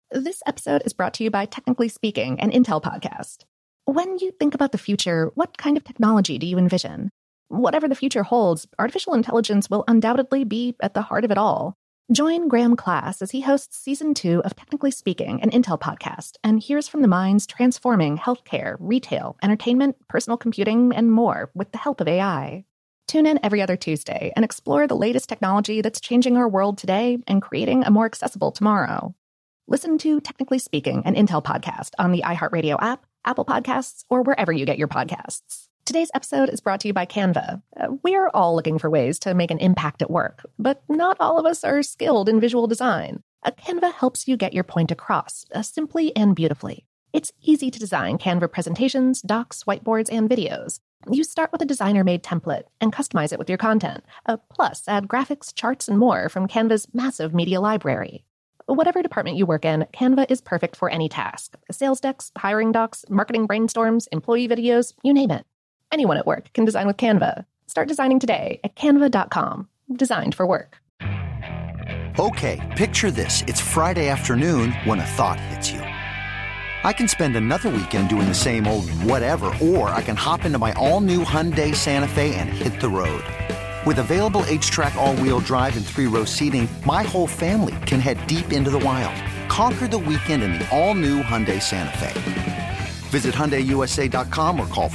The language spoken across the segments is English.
This episode is brought to you by Technically Speaking, an Intel podcast. When you think about the future, what kind of technology do you envision? Whatever the future holds, artificial intelligence will undoubtedly be at the heart of it all. Join Graham Class as he hosts Season 2 of Technically Speaking, an Intel podcast, and hears from the minds transforming healthcare, retail, entertainment, personal computing, and more with the help of AI. Tune in every other Tuesday and explore the latest technology that's changing our world today and creating a more accessible tomorrow. Listen to Technically Speaking, an Intel podcast on the iHeartRadio app, Apple Podcasts, or wherever you get your podcasts. Today's episode is brought to you by Canva. We're all looking for ways to make an impact at work, but not all of us are skilled in visual design. Canva helps you get your point across, simply and beautifully. It's easy to design Canva presentations, docs, whiteboards, and videos. You start with a designer-made template and customize it with your content. Plus, add graphics, charts, and more from Canva's massive media library. Whatever department you work in, Canva is perfect for any task. Sales decks, hiring docs, marketing brainstorms, employee videos, you name it. Anyone at work can design with Canva. Start designing today at canva.com. Designed for work. Okay, picture this. It's Friday afternoon when a thought hits you. I can spend another weekend doing the same old whatever, or I can hop into my all-new Hyundai Santa Fe and hit the road. With available H-Track all-wheel drive and 3-row seating, my whole family can head deep into the wild. Conquer the weekend in the all-new Hyundai Santa Fe. Visit HyundaiUSA.com or call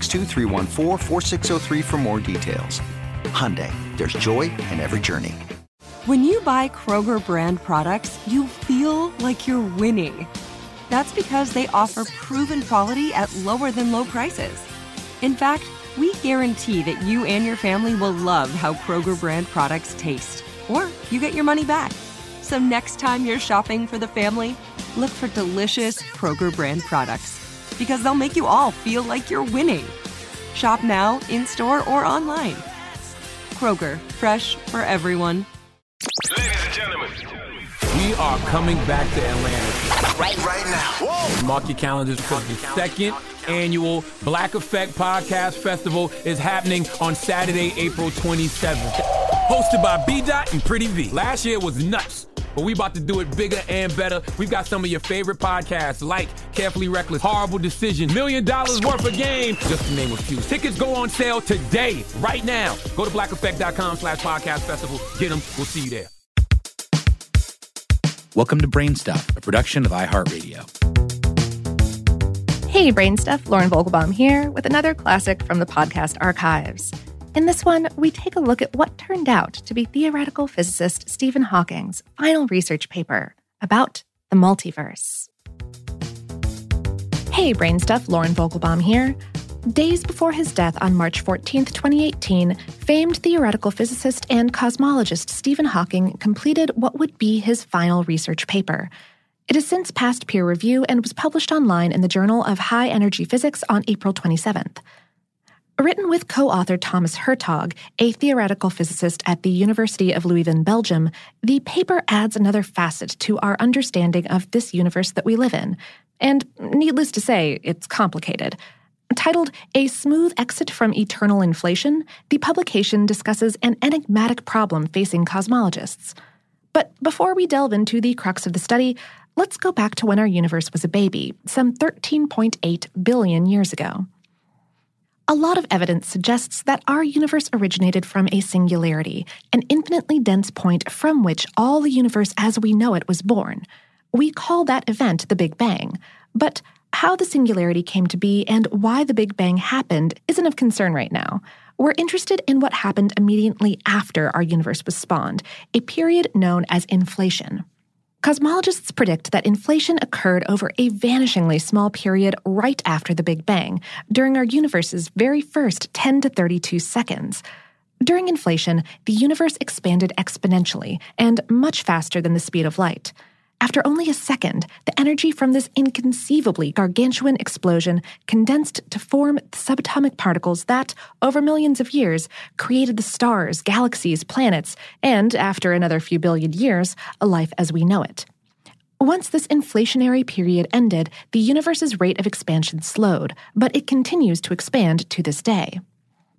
562-314-4603 for more details. Hyundai, there's joy in every journey. When you buy Kroger brand products, you feel like you're winning. That's because they offer proven quality at lower than low prices. In fact, we guarantee that you and your family will love how Kroger brand products taste, or you get your money back. So next time you're shopping for the family, look for delicious Kroger brand products, because they'll make you all feel like you're winning. Shop now, in-store, or online. Kroger, fresh for everyone. Ladies and gentlemen, we are coming back to Atlanta. Right now. Whoa. Mark your calendars because the second annual Black Effect Podcast Festival is happening on Saturday, April 27th. Hosted by B-Dot and Pretty V. Last year was nuts, but we about to do it bigger and better. We've got some of your favorite podcasts like Carefully Reckless, Horrible Decision, $1 Million Worth of Game, just to name a few. Tickets go on sale today, right now. Go to blackeffect.com/podcast festival. Get them. We'll see you there. Welcome to Brain Stuff, a production of iHeartRadio. Hey, Brain Stuff, Lauren Vogelbaum here with another classic from the podcast archives. In this one, we take a look at what turned out to be theoretical physicist Stephen Hawking's final research paper about the multiverse. Hey, Brain Stuff, Lauren Vogelbaum here. Days before his death on March 14th, 2018, famed theoretical physicist and cosmologist Stephen Hawking completed what would be his final research paper. It has since passed peer review and was published online in the Journal of High Energy Physics on April 27th. Written with co-author Thomas Hertog, a theoretical physicist at the University of Leuven, Belgium, the paper adds another facet to our understanding of this universe that we live in. And needless to say, it's complicated. Titled A Smooth Exit from Eternal Inflation, the publication discusses an enigmatic problem facing cosmologists. But before we delve into the crux of the study, let's go back to when our universe was a baby, some 13.8 billion years ago. A lot of evidence suggests that our universe originated from a singularity, an infinitely dense point from which all the universe as we know it was born. We call that event the Big Bang, but how the singularity came to be and why the Big Bang happened isn't of concern right now. We're interested in what happened immediately after our universe was spawned, a period known as inflation. Cosmologists predict that inflation occurred over a vanishingly small period right after the Big Bang, during our universe's very first 10 to 32 seconds. During inflation, the universe expanded exponentially and much faster than the speed of light. After only a second, the energy from this inconceivably gargantuan explosion condensed to form subatomic particles that, over millions of years, created the stars, galaxies, planets, and, after another few billion years, a life as we know it. Once this inflationary period ended, the universe's rate of expansion slowed, but it continues to expand to this day.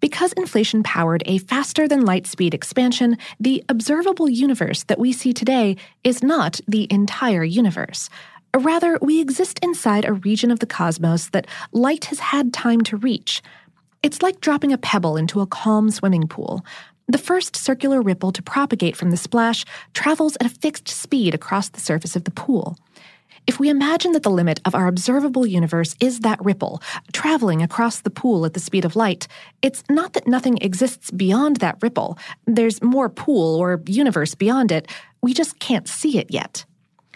Because inflation powered a faster-than-light-speed expansion, the observable universe that we see today is not the entire universe. Rather, we exist inside a region of the cosmos that light has had time to reach. It's like dropping a pebble into a calm swimming pool. The first circular ripple to propagate from the splash travels at a fixed speed across the surface of the pool. If we imagine that the limit of our observable universe is that ripple, traveling across the pool at the speed of light, it's not that nothing exists beyond that ripple. There's more pool or universe beyond it. We just can't see it yet.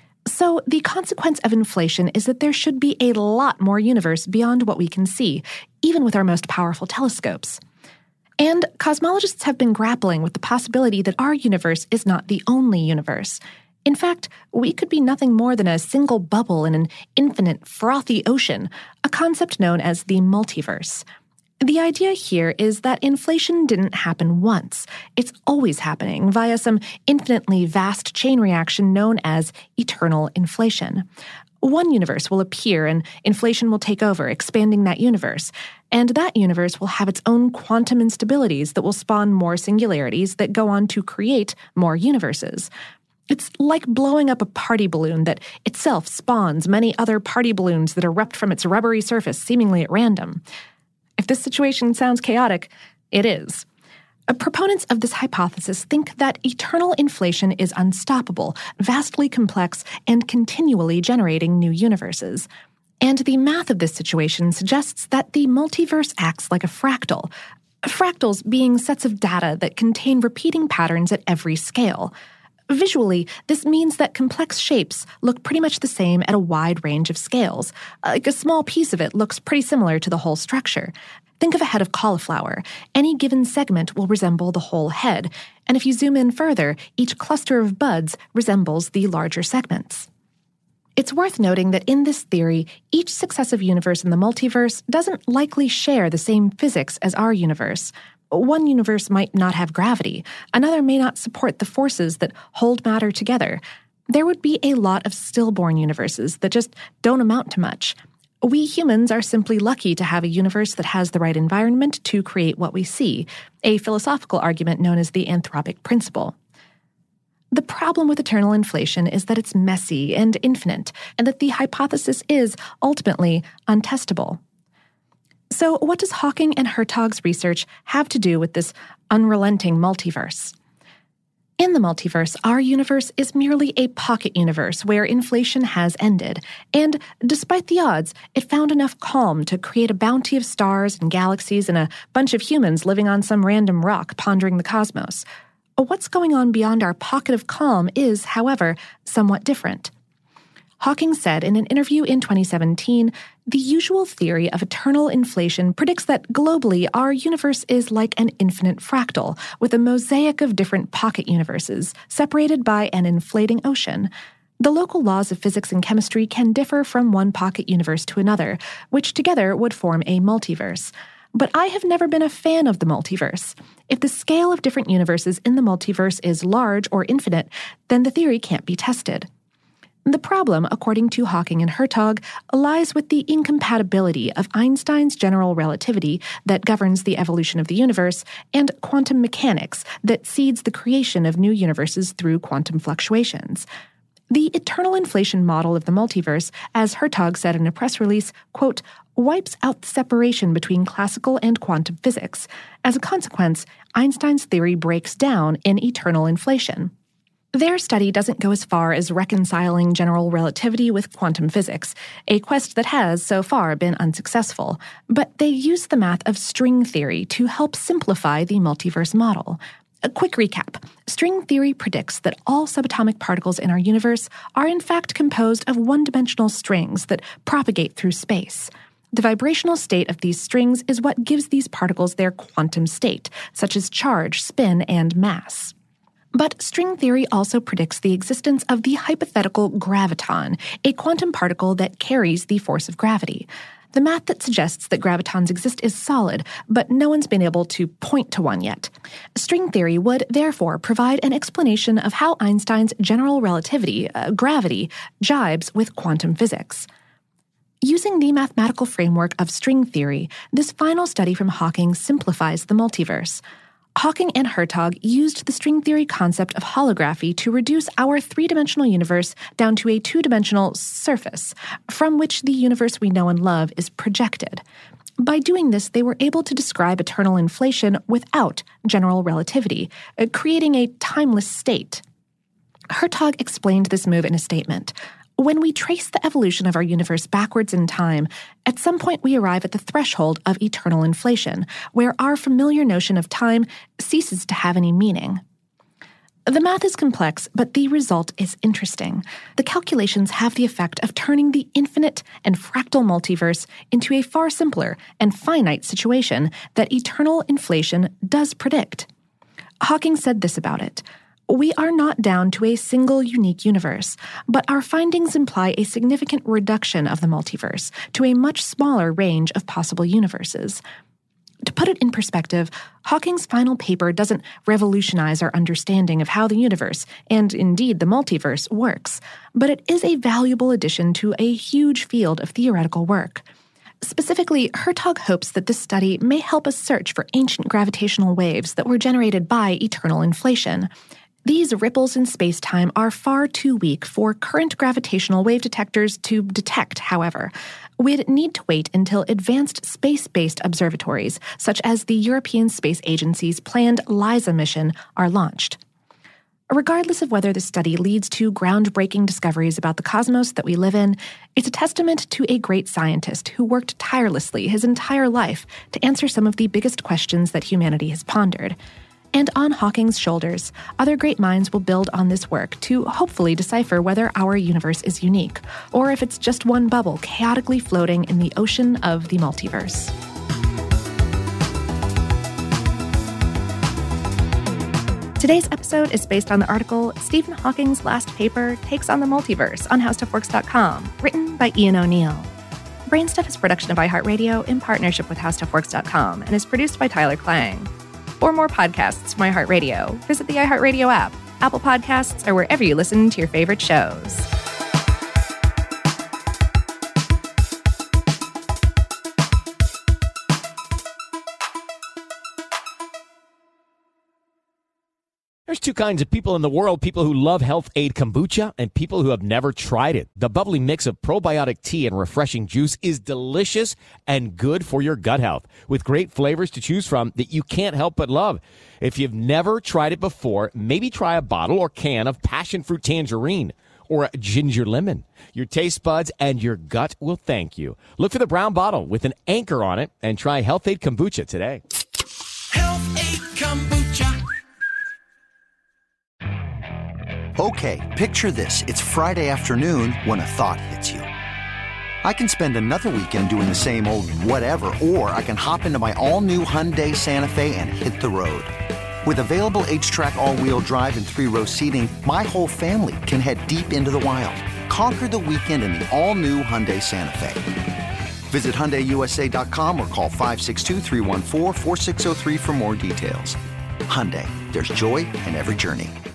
So the consequence of inflation is that there should be a lot more universe beyond what we can see, even with our most powerful telescopes. And cosmologists have been grappling with the possibility that our universe is not the only universe. In fact, we could be nothing more than a single bubble in an infinite, frothy ocean, a concept known as the multiverse. The idea here is that inflation didn't happen once. It's always happening via some infinitely vast chain reaction known as eternal inflation. One universe will appear and inflation will take over, expanding that universe. And that universe will have its own quantum instabilities that will spawn more singularities that go on to create more universes. It's like blowing up a party balloon that itself spawns many other party balloons that erupt from its rubbery surface seemingly at random. If this situation sounds chaotic, it is. Proponents of this hypothesis think that eternal inflation is unstoppable, vastly complex, and continually generating new universes. And the math of this situation suggests that the multiverse acts like a fractal. Fractals being sets of data that contain repeating patterns at every scale. Visually, this means that complex shapes look pretty much the same at a wide range of scales. Like a small piece of it looks pretty similar to the whole structure. Think of a head of cauliflower. Any given segment will resemble the whole head, and if you zoom in further, each cluster of buds resembles the larger segments. It's worth noting that in this theory, each successive universe in the multiverse doesn't likely share the same physics as our universe. One universe might not have gravity, another may not support the forces that hold matter together. There would be a lot of stillborn universes that just don't amount to much. We humans are simply lucky to have a universe that has the right environment to create what we see, a philosophical argument known as the anthropic principle. The problem with eternal inflation is that it's messy and infinite, and that the hypothesis is, ultimately, untestable. So what does Hawking and Hertog's research have to do with this unrelenting multiverse? In the multiverse, our universe is merely a pocket universe where inflation has ended, and despite the odds, it found enough calm to create a bounty of stars and galaxies and a bunch of humans living on some random rock pondering the cosmos. What's going on beyond our pocket of calm is, however, somewhat different. Hawking said in an interview in 2017, the usual theory of eternal inflation predicts that globally our universe is like an infinite fractal, with a mosaic of different pocket universes, separated by an inflating ocean. The local laws of physics and chemistry can differ from one pocket universe to another, which together would form a multiverse. But I have never been a fan of the multiverse. If the scale of different universes in the multiverse is large or infinite, then the theory can't be tested. The problem, according to Hawking and Hertog, lies with the incompatibility of Einstein's general relativity that governs the evolution of the universe and quantum mechanics that seeds the creation of new universes through quantum fluctuations. The eternal inflation model of the multiverse, as Hertog said in a press release, quote, wipes out the separation between classical and quantum physics. As a consequence, Einstein's theory breaks down in eternal inflation. Their study doesn't go as far as reconciling general relativity with quantum physics, a quest that has, so far, been unsuccessful, but they use the math of string theory to help simplify the multiverse model. A quick recap. String theory predicts that all subatomic particles in our universe are in fact composed of one-dimensional strings that propagate through space. The vibrational state of these strings is what gives these particles their quantum state, such as charge, spin, and mass. But string theory also predicts the existence of the hypothetical graviton, a quantum particle that carries the force of gravity. The math that suggests that gravitons exist is solid, but no one's been able to point to one yet. String theory would, therefore, provide an explanation of how Einstein's general relativity, gravity, jibes with quantum physics. Using the mathematical framework of string theory, this final study from Hawking simplifies the multiverse. Hawking and Hertog used the string theory concept of holography to reduce our three-dimensional universe down to a two-dimensional surface, from which the universe we know and love is projected. By doing this, they were able to describe eternal inflation without general relativity, creating a timeless state. Hertog explained this move in a statement. When we trace the evolution of our universe backwards in time, at some point we arrive at the threshold of eternal inflation, where our familiar notion of time ceases to have any meaning. The math is complex, but the result is interesting. The calculations have the effect of turning the infinite and fractal multiverse into a far simpler and finite situation that eternal inflation does predict. Hawking said this about it. We are not down to a single unique universe, but our findings imply a significant reduction of the multiverse to a much smaller range of possible universes. To put it in perspective, Hawking's final paper doesn't revolutionize our understanding of how the universe, and indeed the multiverse, works, but it is a valuable addition to a huge field of theoretical work. Specifically, Hertog hopes that this study may help us search for ancient gravitational waves that were generated by eternal inflation. These ripples in space-time are far too weak for current gravitational wave detectors to detect, however. We'd need to wait until advanced space-based observatories, such as the European Space Agency's planned LISA mission, are launched. Regardless of whether the study leads to groundbreaking discoveries about the cosmos that we live in, it's a testament to a great scientist who worked tirelessly his entire life to answer some of the biggest questions that humanity has pondered. And on Hawking's shoulders, other great minds will build on this work to hopefully decipher whether our universe is unique, or if it's just one bubble chaotically floating in the ocean of the multiverse. Today's episode is based on the article Stephen Hawking's Last Paper Takes on the Multiverse on HowStuffWorks.com, written by Ian O'Neill. Brainstuff is a production of iHeartRadio in partnership with HowStuffWorks.com and is produced by Tyler Klang. For more podcasts from iHeartRadio, visit the iHeartRadio app, Apple Podcasts, or wherever you listen to your favorite shows. There's two kinds of people in the world, people who love Health Aid Kombucha and people who have never tried it. The bubbly mix of probiotic tea and refreshing juice is delicious and good for your gut health, with great flavors to choose from that you can't help but love. If you've never tried it before, maybe try a bottle or can of passion fruit tangerine or a ginger lemon. Your taste buds and your gut will thank you. Look for the brown bottle with an anchor on it and try Health Aid Kombucha today. Health Aid Kombucha. Okay, picture this. It's Friday afternoon when a thought hits you. I can spend another weekend doing the same old whatever, or I can hop into my all-new Hyundai Santa Fe and hit the road. With available H-Track all-wheel drive and 3-row seating, my whole family can head deep into the wild. Conquer the weekend in the all-new Hyundai Santa Fe. Visit HyundaiUSA.com or call 562-314-4603 for more details. Hyundai, there's joy in every journey.